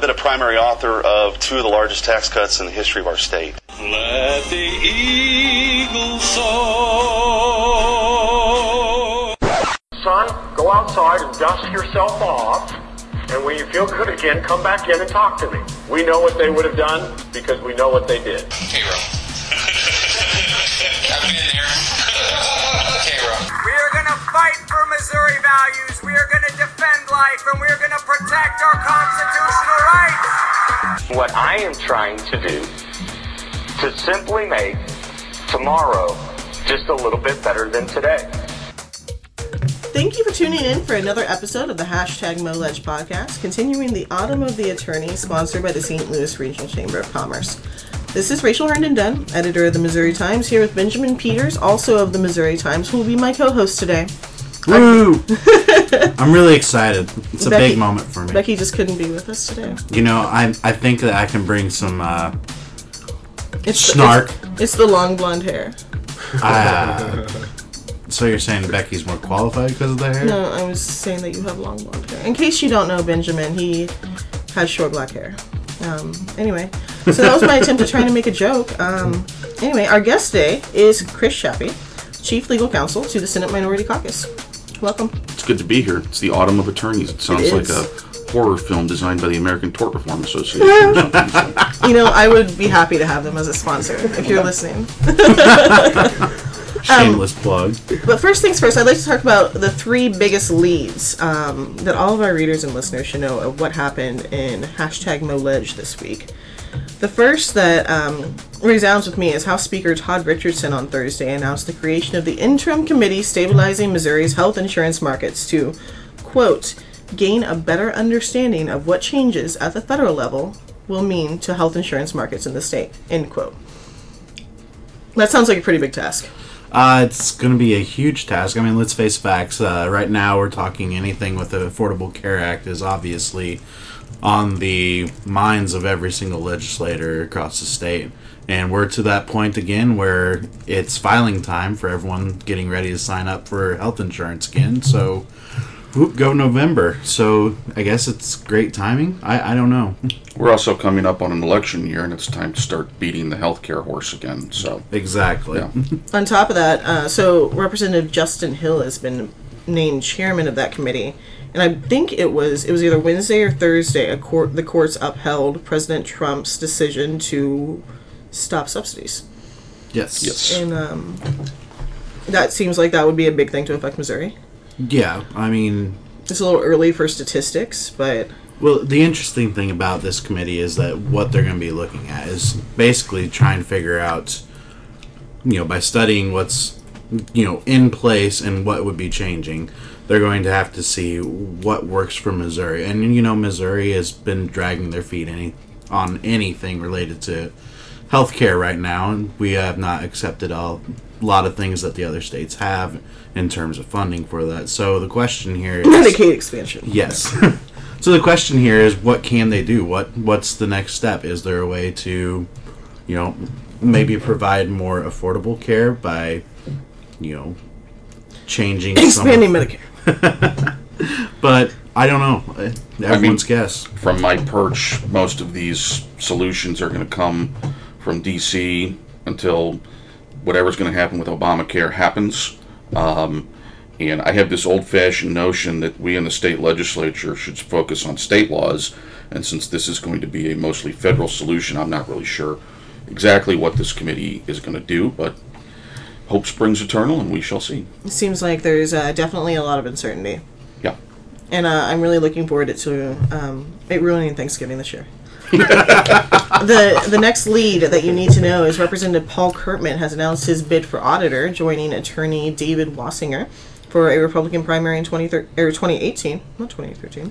been a primary author of 2 of the largest tax cuts in the history of our state. Let the eagles soar. Son, go outside and dust yourself off, and when you feel good again, come back in and talk to me. We know what they would have done because we know what they did. K-Ro. I've been there. K-Ro. We are going to fight for Missouri values. We are going to defend life, and we are going to protect our constitutional rights. What I am trying to do to simply make tomorrow just a little bit better than today. Thank you for tuning in for another episode of the #MoLedge podcast, continuing the Autumn of the Attorney, sponsored by the St. Louis Regional Chamber of Commerce. This is Rachel Herndon Dunn, editor of the Missouri Times, here with Benjamin Peters, also of the Missouri Times, who will be my co-host today. Woo! I'm really excited. It's a big moment for me. Becky just couldn't be with us today. You know, I think that I can bring some snark. It's the long blonde hair. So you're saying Becky's more qualified because of the hair? No, I was saying that you have long blonde hair. In case you don't know Benjamin, he has short black hair. Anyway, so that was my attempt at trying to make a joke. Anyway, our guest today is Chris Shappy, Chief Legal Counsel to the Senate Minority Caucus. Welcome. It's good to be here. It's the Autumn of Attorneys. It sounds like a horror film designed by the American Tort Reform Association or something. So. You know, I would be happy to have them as a sponsor if you're listening. Shameless plug. But first things first, I'd like to talk about the 3 biggest leads that all of our readers and listeners should know of what happened in #MoLedge this week. The first that resounds with me is House Speaker Todd Richardson on Thursday announced the creation of the Interim Committee Stabilizing Missouri's Health Insurance Markets to, quote, gain a better understanding of what changes at the federal level will mean to health insurance markets in the state, end quote. That sounds like a pretty big task. It's going to be a huge task. I mean, let's face facts. Right now, we're talking anything with the Affordable Care Act is obviously on the minds of every single legislator across the state. And we're to that point again where it's filing time for everyone getting ready to sign up for health insurance again. So, go November. So, I guess it's great timing. I don't know. We're also coming up on an election year, and it's time to start beating the healthcare horse again. So exactly. Yeah. On top of that, so Representative Justin Hill has been named chairman of that committee, and I think it was either Wednesday or Thursday. The courts upheld President Trump's decision to stop subsidies. Yes. And that seems like that would be a big thing to affect Missouri. Yeah, I mean, it's a little early for statistics, but... Well, the interesting thing about this committee is that what they're going to be looking at is basically trying to figure out, by studying what's, in place and what would be changing, they're going to have to see what works for Missouri. And, Missouri has been dragging their feet on anything related to healthcare right now, and we have not accepted a lot of things that the other states have in terms of funding for that. So the question here is... Medicaid expansion. Yes. So the question here is, what can they do? What's the next step? Is there a way to, maybe provide more affordable care by, changing... Expanding Medicare. But I don't know. Everyone's guess. From my perch, most of these solutions are going to come from D.C. until whatever's going to happen with Obamacare happens. And I have this old-fashioned notion that we in the state legislature should focus on state laws. And since this is going to be a mostly federal solution, I'm not really sure exactly what this committee is going to do. But hope springs eternal, and we shall see. It seems like there's definitely a lot of uncertainty. Yeah. And I'm really looking forward to it ruining Thanksgiving this year. The next lead that you need to know is Representative Paul Curtman has announced his bid for auditor, joining attorney David Wassinger for a Republican primary in 2018, not 2013.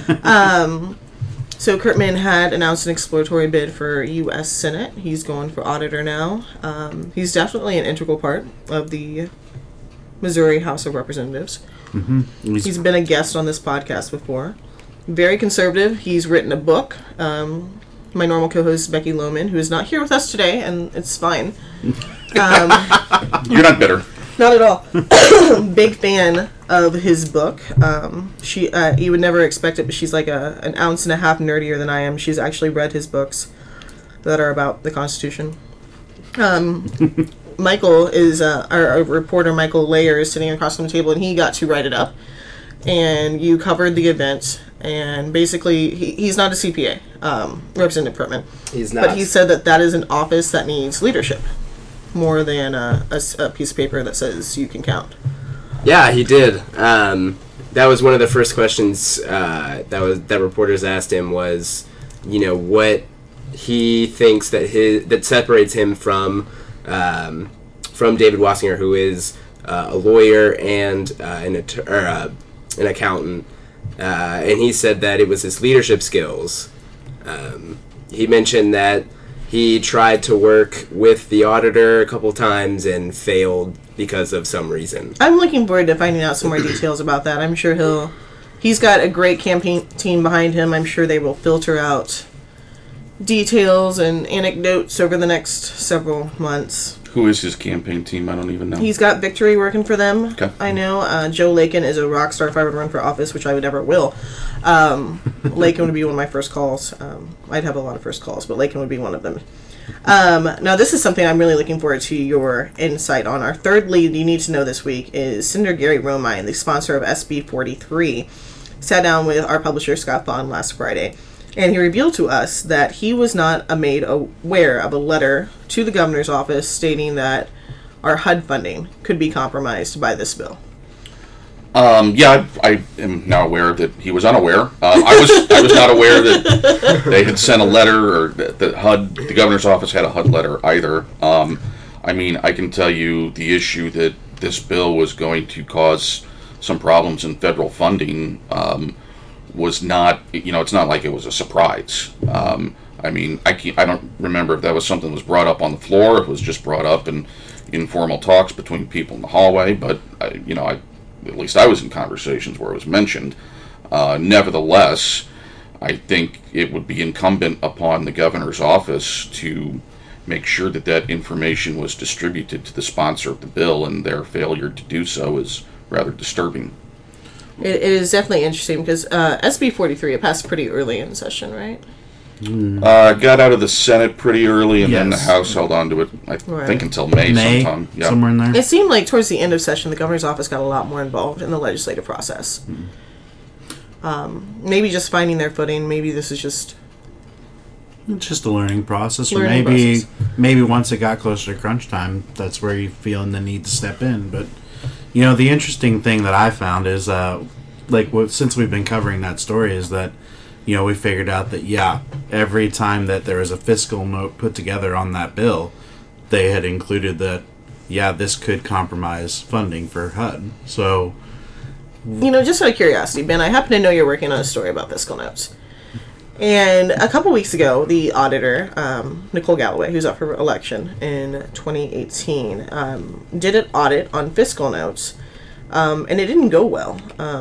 So Curtman had announced an exploratory bid for U.S. Senate. He's going for auditor now. He's definitely an integral part of the Missouri House of Representatives. Mm-hmm. He's been a guest on this podcast before. Very conservative. He's written a book. My normal co-host, Becky Lohman, who is not here with us today, and it's fine. You're not bitter. Not at all. Big fan of his book. She, you would never expect it, but she's like an ounce and a half nerdier than I am. She's actually read his books that are about the Constitution. Michael is our reporter. Michael Layer is sitting across from the table, and he got to write it up. And you covered the event, and basically, he's not a CPA, Representative Pertman. He's not. But he said that is an office that needs leadership more than a piece of paper that says you can count. Yeah, he did. That was one of the first questions that reporters asked him was, what he thinks that separates him from David Wassinger, who is a lawyer and an accountant, and he said that it was his leadership skills. He mentioned that he tried to work with the auditor a couple times and failed because of some reason. I'm looking forward to finding out some more details about that. I'm sure he's got a great campaign team behind him. I'm sure they will filter out details and anecdotes over the next several months. Who is his campaign team? I don't even know. He's got Victory working for them. Okay. I know. Joe Lakin is a rock star if I would run for office, which I would never will. Lakin would be one of my first calls. I'd have a lot of first calls, but Lakin would be one of them. Now, this is something I'm really looking forward to your insight on. Our third lead you need to know this week is Senator Gary Romine, the sponsor of SB 43, sat down with our publisher, Scott Thon, last Friday. And he revealed to us that he was not made aware of a letter to the governor's office stating that our HUD funding could be compromised by this bill. Yeah, I am now aware that he was unaware. I was not aware that they had sent a letter or that the governor's office had a HUD letter either. I mean, I can tell you the issue that this bill was going to cause some problems in federal funding was not, it's not like it was a surprise. I mean, I don't remember if that was something that was brought up on the floor. It was just brought up in informal talks between people in the hallway. But at least I was in conversations where it was mentioned. Nevertheless, I think it would be incumbent upon the governor's office to make sure that information was distributed to the sponsor of the bill, and their failure to do so is rather disturbing. It is definitely interesting because SB 43, it passed pretty early in session, right? Got out of the Senate pretty early, and then the House held on to it, I think, until May sometime. Yeah. Somewhere in there. It seemed like towards the end of session, the governor's office got a lot more involved in the legislative process. Maybe just finding their footing. Maybe this is just... It's just a learning process. Process. Maybe once it got closer to crunch time, that's where you feel the need to step in. But, the interesting thing that I found is, since we've been covering that story, is that we figured out that, every time that there was a fiscal note put together on that bill, they had included that, this could compromise funding for HUD. So... just out of curiosity, Ben, I happen to know you're working on a story about fiscal notes. And a couple weeks ago, the auditor, Nicole Galloway, who's up for election in 2018, did an audit on fiscal notes, and it didn't go well.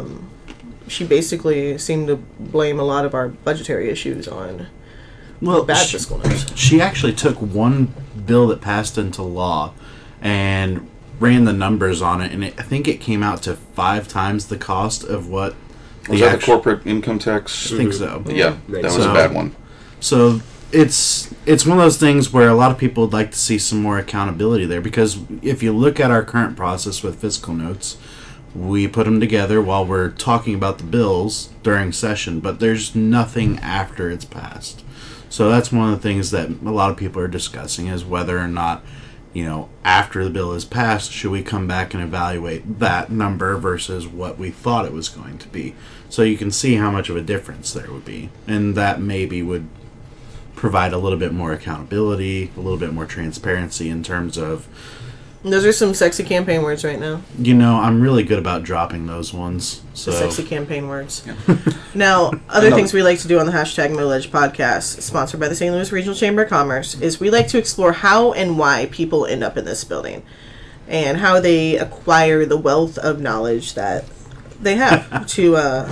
She basically seemed to blame a lot of our budgetary issues on bad fiscal notes. She actually took one bill that passed into law and ran the numbers on it, and I think it came out to 5 times the cost of what... Was that the corporate income tax? I think so. Yeah, that was a bad one. So it's one of those things where a lot of people would like to see some more accountability there, because if you look at our current process with fiscal notes, we put them together while we're talking about the bills during session, but there's nothing after it's passed. So that's one of the things that a lot of people are discussing, is whether or not, after the bill is passed, should we come back and evaluate that number versus what we thought it was going to be. So you can see how much of a difference there would be. And that maybe would provide a little bit more accountability, a little bit more transparency in terms of... Those are some sexy campaign words right now. I'm really good about dropping those ones. So. The sexy campaign words. Yeah. Now, other things we like to do on the hashtag MoLeg podcast, sponsored by the St. Louis Regional Chamber of Commerce, is we like to explore how and why people end up in this building and how they acquire the wealth of knowledge that they have to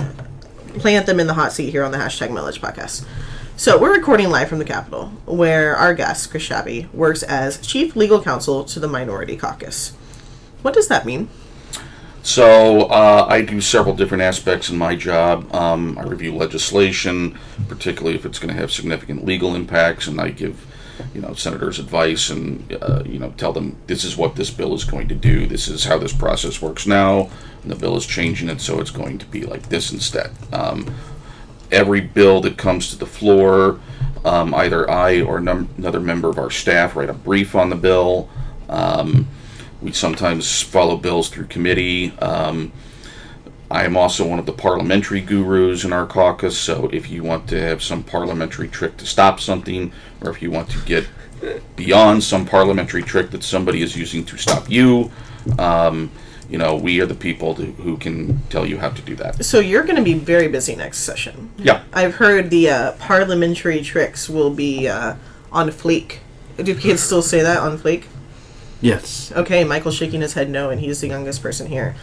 plant them in the hot seat here on the hashtag MoLeg podcast. So we're recording live from the Capitol, where our guest, Chris Shabby, works as Chief Legal Counsel to the Minority Caucus. What does that mean? So I do several different aspects in my job. I review legislation, particularly if it's going to have significant legal impacts, and I give, senators advice and, tell them this is what this bill is going to do. This is how this process works now, and the bill is changing it, so it's going to be like this instead. Every bill that comes to the floor, either I or another member of our staff write a brief on the bill. We sometimes follow bills through committee. I am also one of the parliamentary gurus in our caucus, so if you want to have some parliamentary trick to stop something, or if you want to get beyond some parliamentary trick that somebody is using to stop you, we are the people who can tell you how to do that. So you're going to be very busy next session. Yeah. I've heard the parliamentary tricks will be on fleek. Do kids still say that, on fleek? Yes. Okay, Michael's shaking his head no, and he's the youngest person here.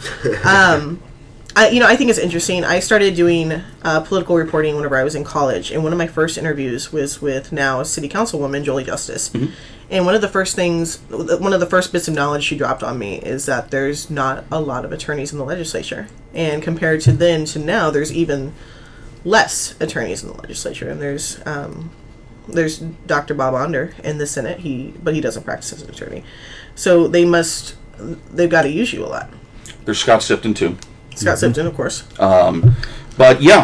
I think it's interesting. I started doing political reporting whenever I was in college, and one of my first interviews was with now City Councilwoman Jolie Justice. Mm-hmm. And one of the first bits of knowledge she dropped on me is that there's not a lot of attorneys in the legislature, and compared to then to now, there's even less attorneys in the legislature. And there's Dr. Bob Onder in the Senate, but he doesn't practice as an attorney. So they've got to use you a lot. There's Scott Sipton too. Scott Sipton, of course. But yeah,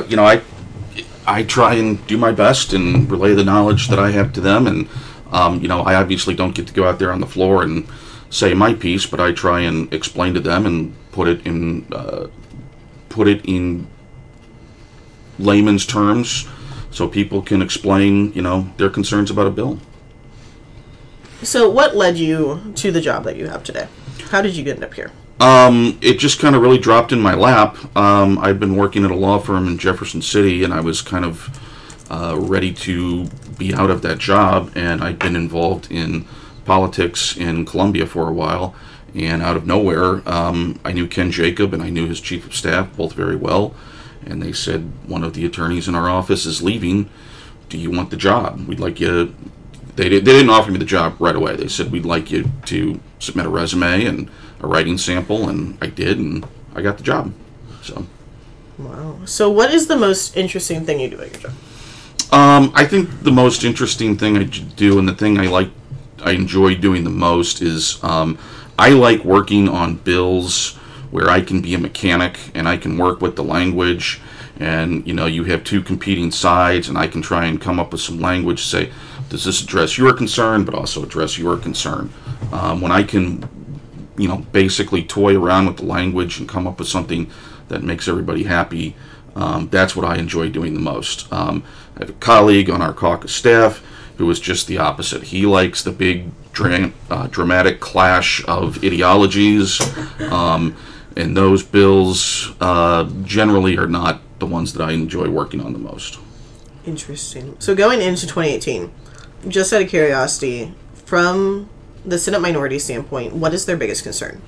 I try and do my best and relay the knowledge that I have to them, and I obviously don't get to go out there on the floor and say my piece, but I try and explain to them and put it in layman's terms, so people can explain, their concerns about a bill. So what led you to the job that you have today? How did you end up here? It just kind of really dropped in my lap. I'd been working at a law firm in Jefferson City, and I was kind of ready to be out of that job, and I'd been involved in politics in Columbia for a while, and out of nowhere, I knew Ken Jacob, and I knew his chief of staff both very well, and they said, one of the attorneys in our office is leaving. Do you want the job? We'd like you. They didn't offer me the job right away. They said, we'd like you to submit a resume and a writing sample, and I did, and I got the job. So. Wow. So what is the most interesting thing you do at your job? I think the most interesting thing I do, and the thing I enjoy doing the most, is I like working on bills where I can be a mechanic and I can work with the language, and you have two competing sides, and I can try and come up with some language, say, does this address your concern, but also address your concern? When I can, basically toy around with the language and come up with something that makes everybody happy, that's what I enjoy doing the most. I have a colleague on our caucus staff who is just the opposite. He likes the big dramatic clash of ideologies, and those bills generally are not the ones that I enjoy working on the most. Interesting. So going into 2018, just out of curiosity, from the Senate minority standpoint, what is their biggest concern?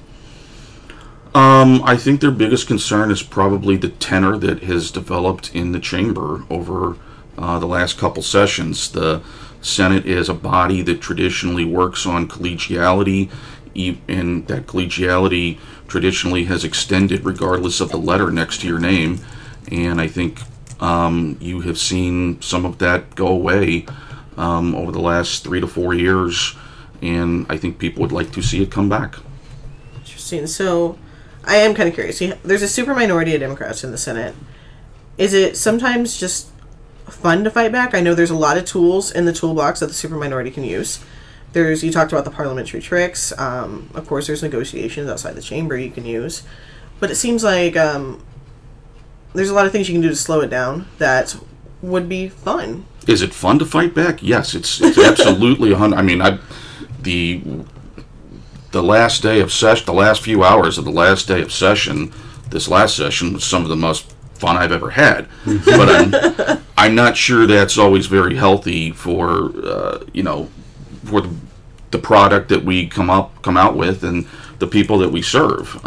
I think their biggest concern is probably the tenor that has developed in the chamber over the last couple sessions. The Senate is a body that traditionally works on collegiality, and that collegiality traditionally has extended regardless of the letter next to your name. And I think you have seen some of that go away over the last 3 to 4 years, and I think people would like to see it come back. Interesting. So I am kind of curious. There's a super minority of Democrats in the Senate. Is it sometimes just fun to fight back? I know there's a lot of tools in the toolbox that the super minority can use. You talked about the parliamentary tricks. Of course, there's negotiations outside the chamber you can use. But it seems like there's a lot of things you can do to slow it down that would be fun. Is it fun to fight back? Yes, it's absolutely 100. I mean, the last day of session, the last few hours of the last day of session, this last session was some of the most fun I've ever had. But I'm not sure that's always very healthy for for the product that we come out with and the people that we serve.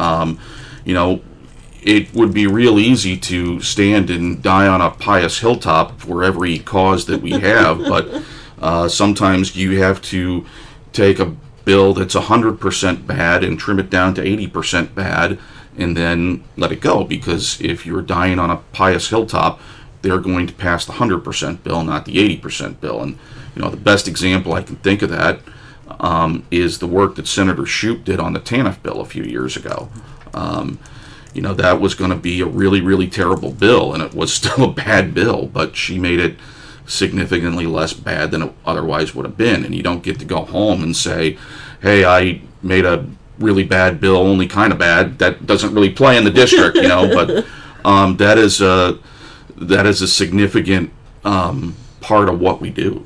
It would be real easy to stand and die on a pious hilltop for every cause that we have, but sometimes you have to take a bill that's 100% bad and trim it down to 80% bad and then let it go. Because if you're dying on a pious hilltop, they're going to pass the 100% bill, not the 80% bill. And, the best example I can think of that is the work that Senator Shoup did on the TANF bill a few years ago. That was going to be a really, really terrible bill, and it was still a bad bill, but she made it significantly less bad than it otherwise would have been. And you don't get to go home and say, hey, I made a really bad bill, only kind of bad. That doesn't really play in the district, but that is a significant part of what we do.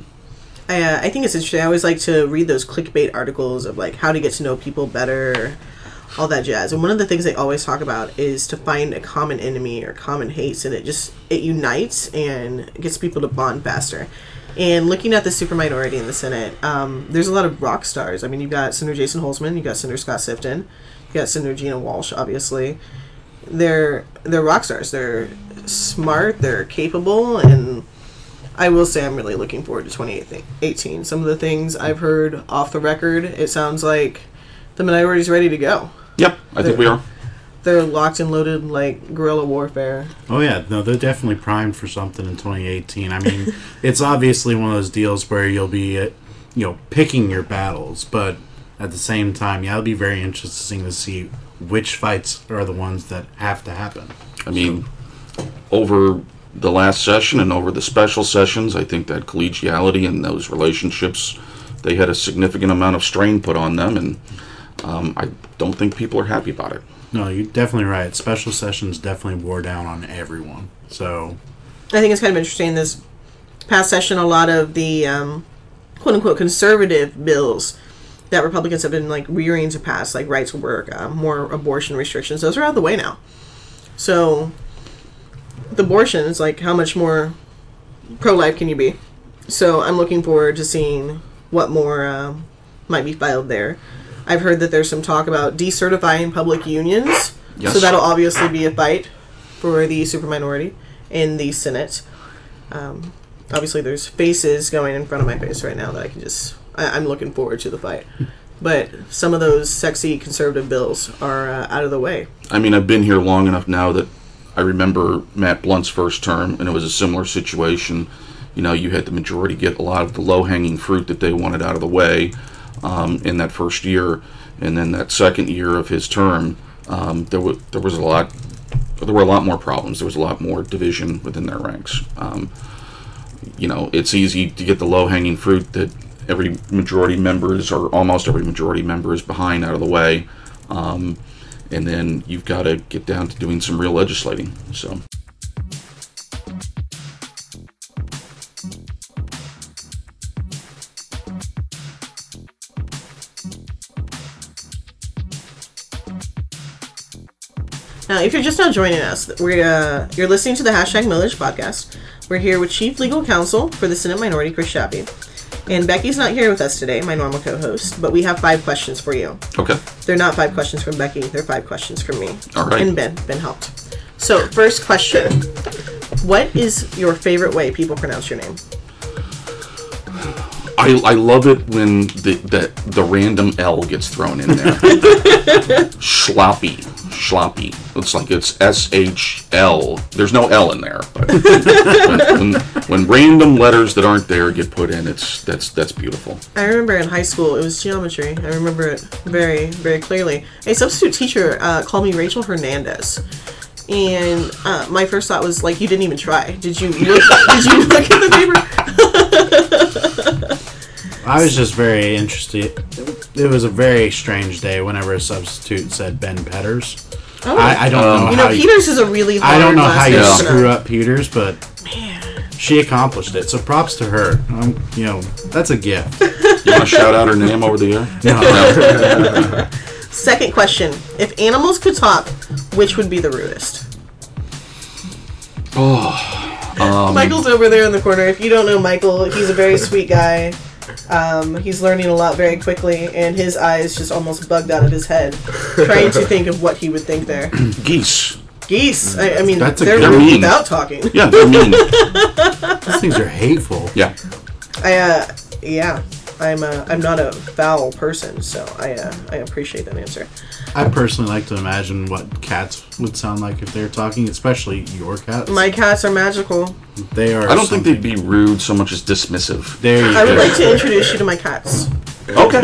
I think it's interesting. I always like to read those clickbait articles of like how to get to know people better, all that jazz. And one of the things they always talk about is to find a common enemy or common hates, and it unites and gets people to bond faster. And looking at the super minority in the Senate, there's a lot of rock stars. I mean, you've got Senator Jason Holzman, you've got Senator Scott Sifton, you've got Senator Gina Walsh, obviously. They're rock stars. They're smart, they're capable, and I will say I'm really looking forward to 2018. Some of the things I've heard off the record, it sounds like the minority's ready to go. Yep, I think we are. They're locked and loaded like guerrilla warfare. Oh yeah, no, they're definitely primed for something in 2018. I mean, it's obviously one of those deals where you'll be, picking your battles, but at the same time, it'll be very interesting to see which fights are the ones that have to happen. I mean, over the last session and over the special sessions, I think that collegiality and those relationships, they had a significant amount of strain put on them, and I don't think people are happy about it. No, you're definitely right. Special sessions definitely wore down on everyone. So I think it's kind of interesting. This past session, a lot of the quote-unquote conservative bills that Republicans have been like rearing to pass, like right to work, more abortion restrictions, those are out of the way now. So the abortion is like, how much more pro-life can you be? So I'm looking forward to seeing what more might be filed there. I've heard that there's some talk about decertifying public unions. Yes. So that'll obviously be a fight for the super minority in the Senate. Obviously there's faces going in front of my face right now that I can I'm looking forward to the fight. But some of those sexy conservative bills are out of the way. I mean, I've been here long enough now that I remember Matt Blunt's first term, and it was a similar situation. You had the majority get a lot of the low-hanging fruit that they wanted out of the way in that first year, and then that second year of his term, there were a lot more problems. There was a lot more division within their ranks. It's easy to get the low-hanging fruit that every majority member is, or almost every majority member is behind, out of the way, and then you've got to get down to doing some real legislating. So. Now, if you're just now joining us, you're listening to the #Millage podcast. We're here with Chief Legal Counsel for the Senate Minority, Chris Shappy. And Becky's not here with us today, my normal co-host, but we have 5 questions for you. Okay. They're not 5 questions from Becky, they're 5 questions from me. All right. And Ben helped. So, first question. What is your favorite way people pronounce your name? I love it when the random L gets thrown in there. Schloppy. Looks like it's SHL. There's no L in there. But when random letters that aren't there get put in, that's beautiful. I remember in high school, it was geometry. I remember it very, very clearly. A substitute teacher called me Rachel Hernandez. And my first thought was, like, you didn't even try. Did you look at the paper? I was just very interested. It was a very strange day whenever a substitute said Ben Petters. Oh. I don't know how Peters is a really hard I don't know how you last name. screw up Peters, but she accomplished it. So props to her. That's a gift. You want to shout out her name over the air? No. Second question. If animals could talk, which would be the rudest? Michael's over there in the corner. If you don't know Michael, he's a very sweet guy. He's learning a lot very quickly, and his eyes just almost bugged out of his head, trying to think of what he would think there. Geese. I mean, they're they're rude mean. without talking. Yeah, they're mean. Those things are hateful. Yeah. Yeah. I'm not a foul person, so I appreciate that answer. I personally like to imagine what cats would sound like if they're talking, especially your cats. My cats are magical. They are. I don't think they'd be rude so much as dismissive. There you go. I would like to introduce you to my cats. Okay.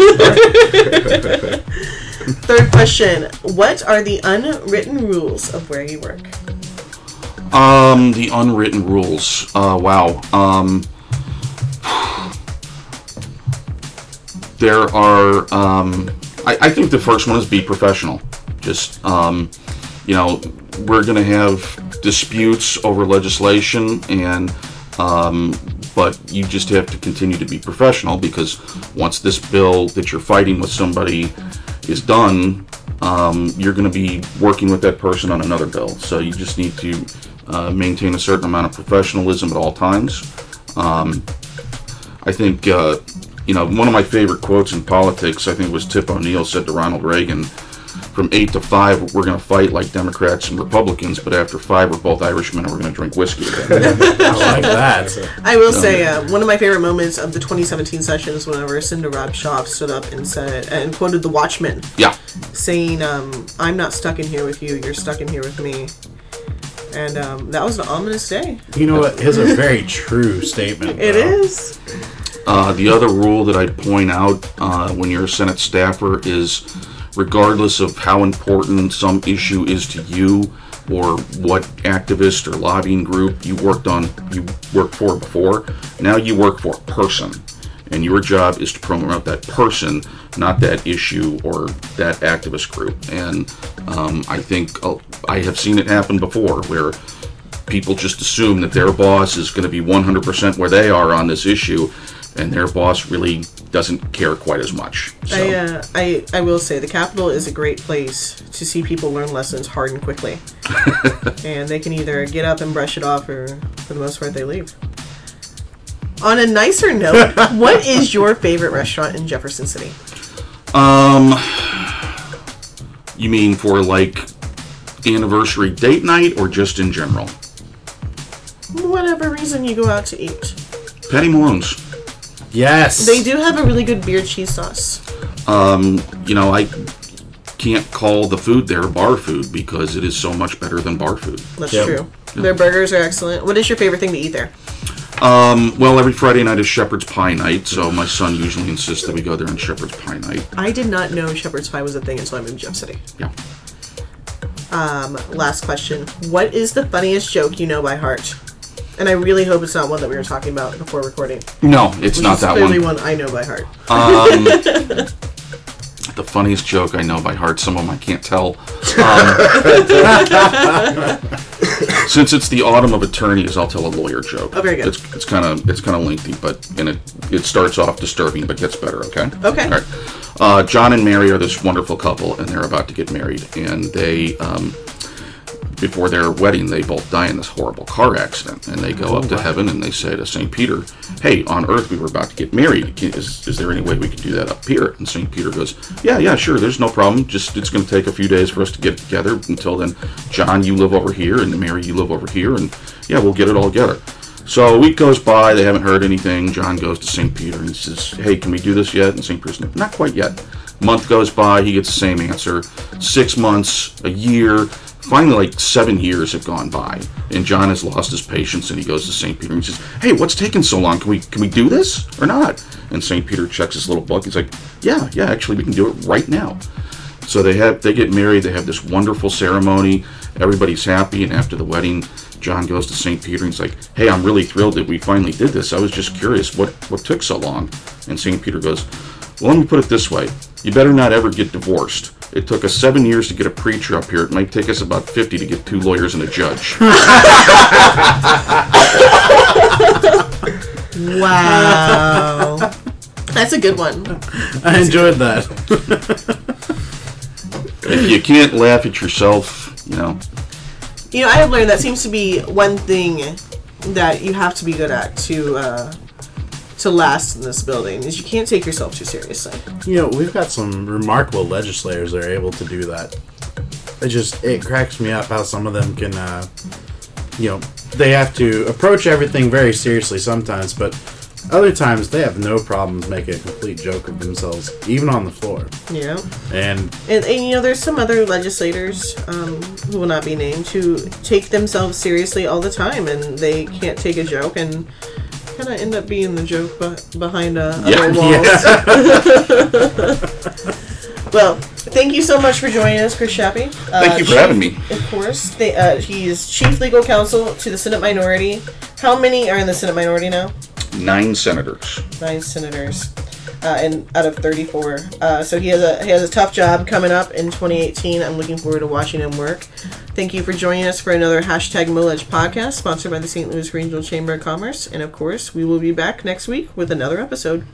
Third question. What are the unwritten rules of where you work? The unwritten rules. Wow. There are, I think the first one is be professional. Just, we're going to have disputes over legislation, and but you just have to continue to be professional, because once this bill that you're fighting with somebody is done, you're going to be working with that person on another bill. So you just need to maintain a certain amount of professionalism at all times. I think, one of my favorite quotes in politics, I think it was Tip O'Neill said to Ronald Reagan, from 8 to 5, we're going to fight like Democrats and Republicans, but after 5, we're both Irishmen and we're going to drink whiskey together. I like that. I will say, one of my favorite moments of the 2017 session is whenever Cinda Rabshaw stood up and said, and quoted The Watchmen. Yeah. Saying, I'm not stuck in here with you, you're stuck in here with me. And that was an ominous day. You know what? It's a very true statement. It is. The other rule that I'd point out when you're a Senate staffer is, regardless of how important some issue is to you, or what activist or lobbying group you worked for before, now you work for a person, and your job is to promote that person, not that issue or that activist group. And I think I have seen it happen before, where people just assume that their boss is going to be 100% where they are on this issue, and their boss really doesn't care quite as much. So. I will say the Capitol is a great place to see people learn lessons hard and quickly. And they can either get up and brush it off, or for the most part they leave. On a nicer note, what is your favorite restaurant in Jefferson City? You mean for like anniversary date night, or just in general? Whatever reason you go out to eat. Patty Malone's. Yes. They do have a really good beer cheese sauce. I can't call the food there bar food, because it is so much better than bar food. That's true. Their burgers are excellent. What is your favorite thing to eat there? Well, every Friday night is Shepherd's Pie night, so my son usually insists that we go there on Shepherd's Pie night. I did not know Shepherd's Pie was a thing until I moved to Jeff City. Yeah. Last question. What is the funniest joke you know by heart? And I really hope it's not one that we were talking about before recording. No, it's not that one. Clearly one I know by heart. The funniest joke I know by heart. Some of them I can't tell. Since it's the autumn of attorneys, I'll tell a lawyer joke. Oh, very good. It's kind of lengthy, and it starts off disturbing, but gets better. Okay. Okay. All right. John and Mary are this wonderful couple, and they're about to get married, and they. Before their wedding, they both die in this horrible car accident, and they go up to heaven and they say to St. Peter, hey, on earth we were about to get married. Is there any way we could do that up here? And St. Peter goes, yeah, sure, there's no problem. Just it's going to take a few days for us to get together. Until then, John, you live over here, and Mary, you live over here, and yeah, we'll get it all together. So a week goes by, they haven't heard anything. John goes to St. Peter and he says, hey, can we do this yet? And St. Peter's like, not quite yet. A month goes by, he gets the same answer. 6 months, a year. Finally, like 7 years have gone by, and John has lost his patience, and he goes to St. Peter and he says, hey, what's taking so long? Can we do this or not? And St. Peter checks his little book. He's like, yeah, actually, we can do it right now. So they get married. They have this wonderful ceremony. Everybody's happy, and after the wedding, John goes to St. Peter and he's like, hey, I'm really thrilled that we finally did this. I was just curious what took so long. And St. Peter goes, well, let me put it this way. You better not ever get divorced. It took us 7 years to get a preacher up here. It might take us about 50 to get 2 lawyers and a judge. Wow. That's a good one. I enjoyed that. If you can't laugh at yourself, I have learned that seems to be one thing that you have to be good at to last in this building, is you can't take yourself too seriously. We've got some remarkable legislators that are able to do that. It cracks me up how some of them can, they have to approach everything very seriously sometimes, but other times they have no problems making a complete joke of themselves, even on the floor. Yeah. And you know, there's some other legislators who will not be named who take themselves seriously all the time, and they can't take a joke and kind of end up being the joke behind other walls. Well, thank you so much for joining us, Chris Shappy. Thank you for having me. Of course. He's Chief Legal Counsel to the Senate Minority. How many are in the Senate Minority now? 9 senators. 9 senators, and out of 34. So he has a tough job coming up in 2018. I'm looking forward to watching him work. Thank you for joining us for another #MoLedge podcast, sponsored by the St. Louis Regional Chamber of Commerce. And of course, we will be back next week with another episode.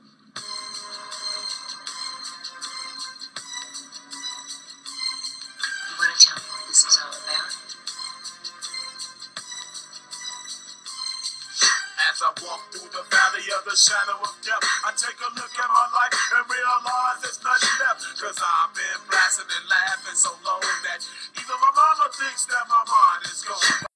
Shadow of death. I take a look at my life and realize there's nothing left. Cause I've been blasting and laughing so long that even my mama thinks that my mind is gone.